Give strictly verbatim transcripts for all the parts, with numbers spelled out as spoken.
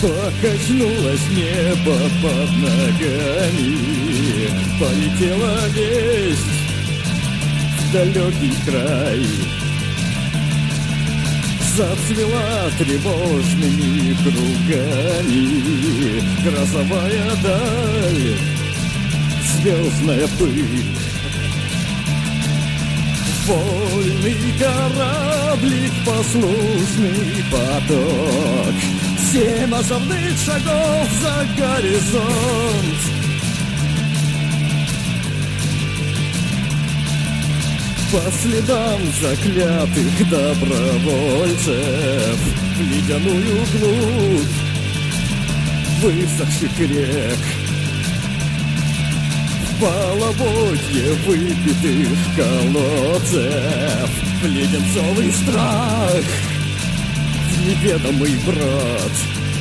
Покачнулось небо под ногами, полетела весть в далекий край. Зацвела тревожными кругами грозовая даль, звездная пыль. Вольный кораблик, послушный поток, семь озорных шагов за горизонт. По следам заклятых добровольцев в ледяную глубь высохших рек, в половодье выпитых колодцев, в леденцовый страх, в неведомый брод.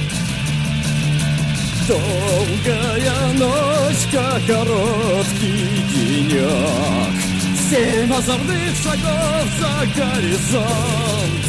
Долгая ночка, короткий денек, семь озорных шагов за горизонт.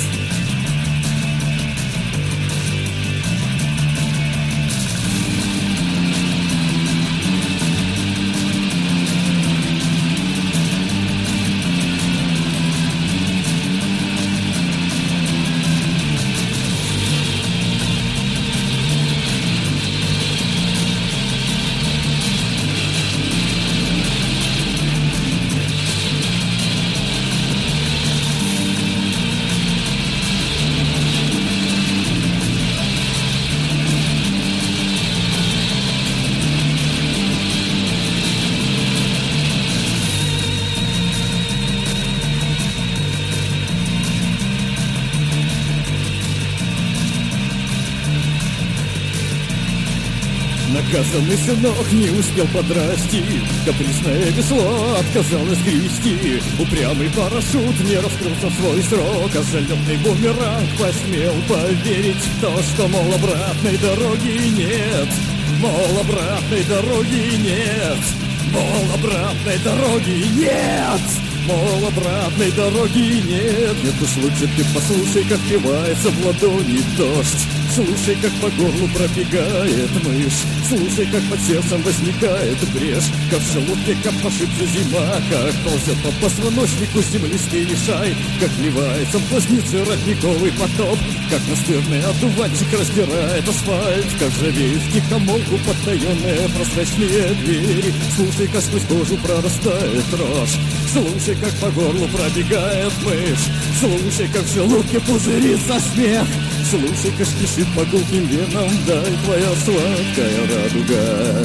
Наказанный сынок не успел подрасти, капризное весло отказалось грести. Упрямый парашют не раскрылся в свой срок, а залетный бумеранг посмел поверить в то, что, мол, обратной дороги нет. Мол, обратной дороги нет. Мол, обратной дороги нет. Мол, обратной дороги нет. Нет уж, лучше ты послушай, как пивается в ладони дождь. Слушай, как по горлу пробегает мышь. Слушай, как под сердцем возникает брешь. Как в желудке копошится зима, как ползет по позвоночнику землистый лишай. Как вливается в глазницы родниковый потоп. Как настырный одуванчик раздирает асфальт. Как ржавеют втихомолку потаенные прозрачные двери. Слушай, как сквозь кожу прорастает рожь. Слушай, как по горлу пробегает мышь. Слушай, как в желудке пузырится смех. Слушай, как спешит по гулким венам даль твоя сладкая радуга,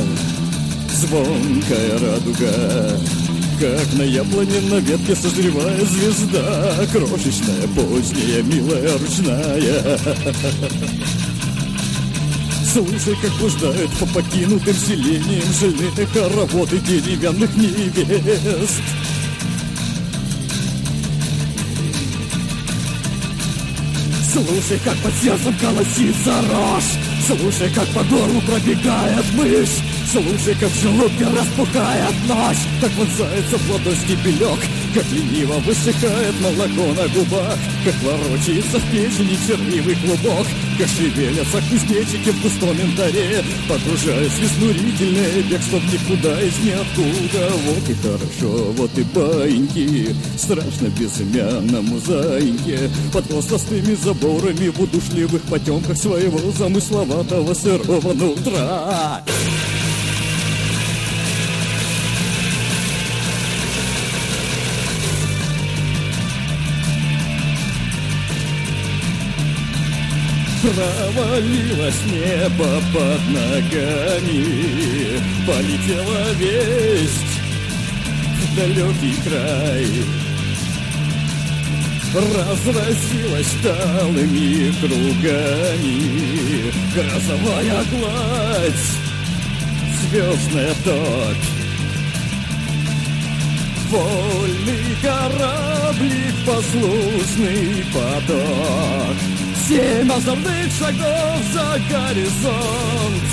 звонкая радуга. Как на яблоне на ветке созревает звезда, крошечная, поздняя, милая, ручная. Слушай, как блуждают по покинутым селениям жильные хороводы деревянных невест. Слушай, как под сердцем колосится рожь. Слушай, как по горлу пробегает мышь. Слушай, как в желудке распухает ночь. Как вонзается в ладонь стебелек. Как лениво высыхает молоко на губах. Как ворочается в печени червивый клубок. Как шевелятся кузнечики в густом янтаре. Погружаясь в изнурительное бегство в никуда из ниоткуда. Вот и хорошо, вот и баиньки. Страшно безымянному заиньке. Под хвостастыми заборами в удушливых потемках своего замысловатого сырого нутра. Провалилось небо под ногами, полетела весть в далекий край. Разразилась талыми кругами грозовая гладь, звездная топь. Вольный кораблик, послушный поток. Семь озорных шагов за горизонт.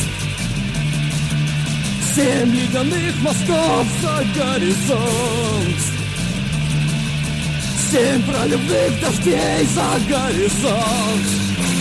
Семь ледяных мостов за горизонт. Семь проливных дождей за горизонт.